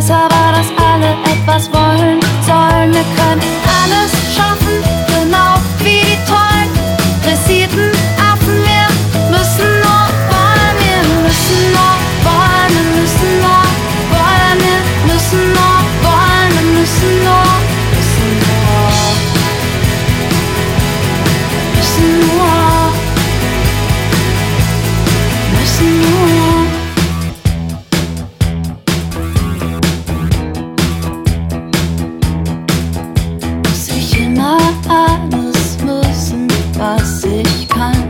aber dass alle etwas wollen sollen. Wir können alles schaffen, genau wie die tollen dressierten Affen. Wir müssen nur wollen, wir müssen nur wollen, wir müssen nur wollen, wir müssen nur wollen, wir müssen nur, müssen nur, müssen nur. Muss ich immer alles müssen, was ich kann?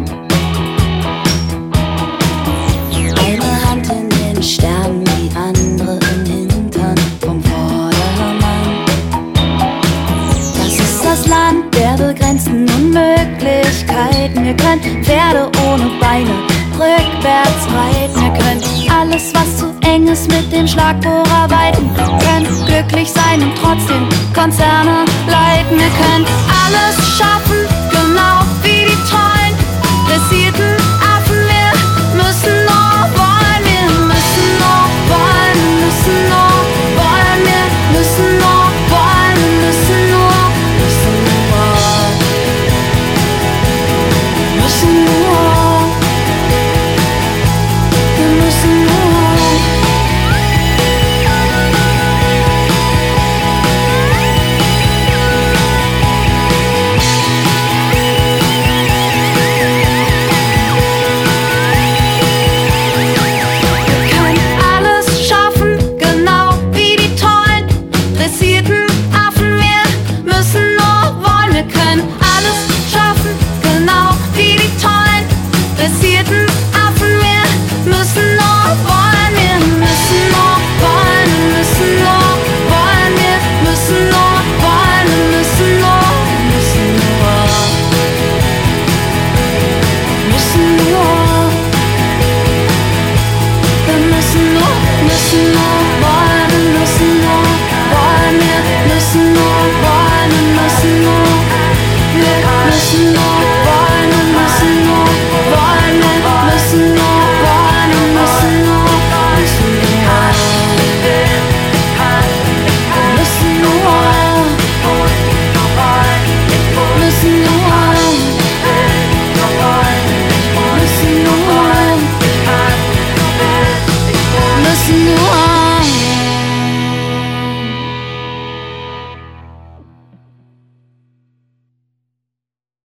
Eine Hand in den Sternen, die andere im Hintern vom Vordermann. Das ist das Land der begrenzten Unmöglichkeiten. Wir können Pferde ohne Beine rückwärts reiten. Wir können alles, was zu eng ist, mit dem Schlagbohrer weiten. Wir können glücklich sein und trotzdem Konzerne leiten. Wir können alles schaffen,